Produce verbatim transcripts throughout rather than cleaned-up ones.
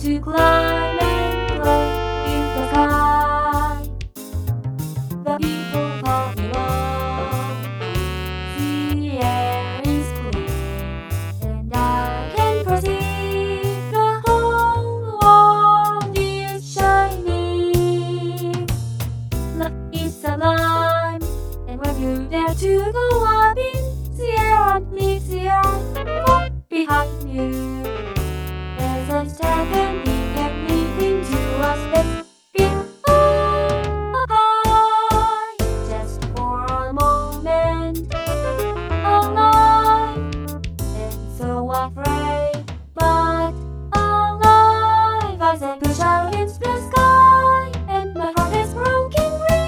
to climb and float in the sky. The people call me along. The air is clear, and I can perceive the whole world is shining. Love is sublime, and when you dare to go up in the air, leave the earth far behind you. As I step and leap and leap into a space beyond high, just for a moment, alive and so afraid, but alive. I say push out into the sky, and my heart is broken free.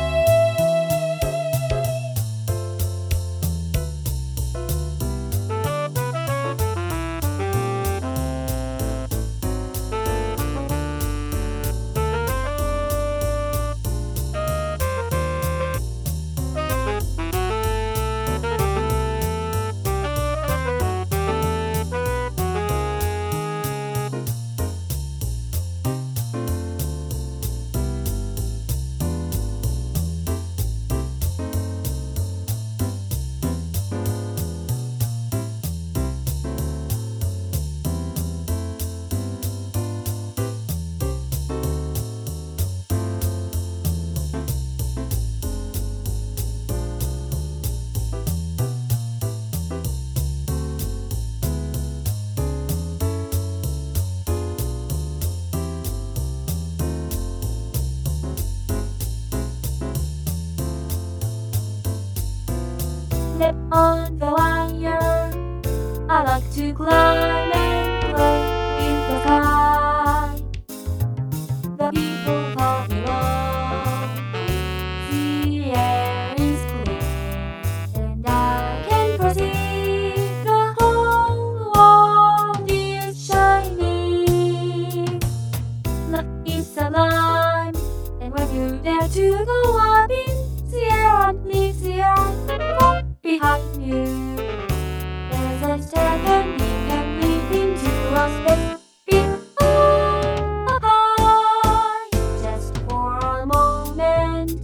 Step on the wire, I like to climb and float in the sky. The people call me along. The air is clear, and I can perceive the whole world is shining. Love is sublime, and when you dare to go up in the air, leave the earth far behind you. As I step and leap and leap into a space beyond high, just for a moment,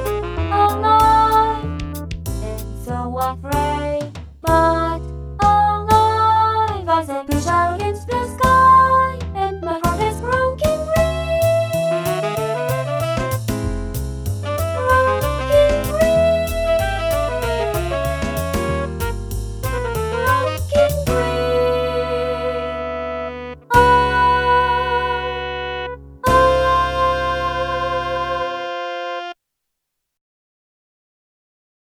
alive and so afraid, but alive. I say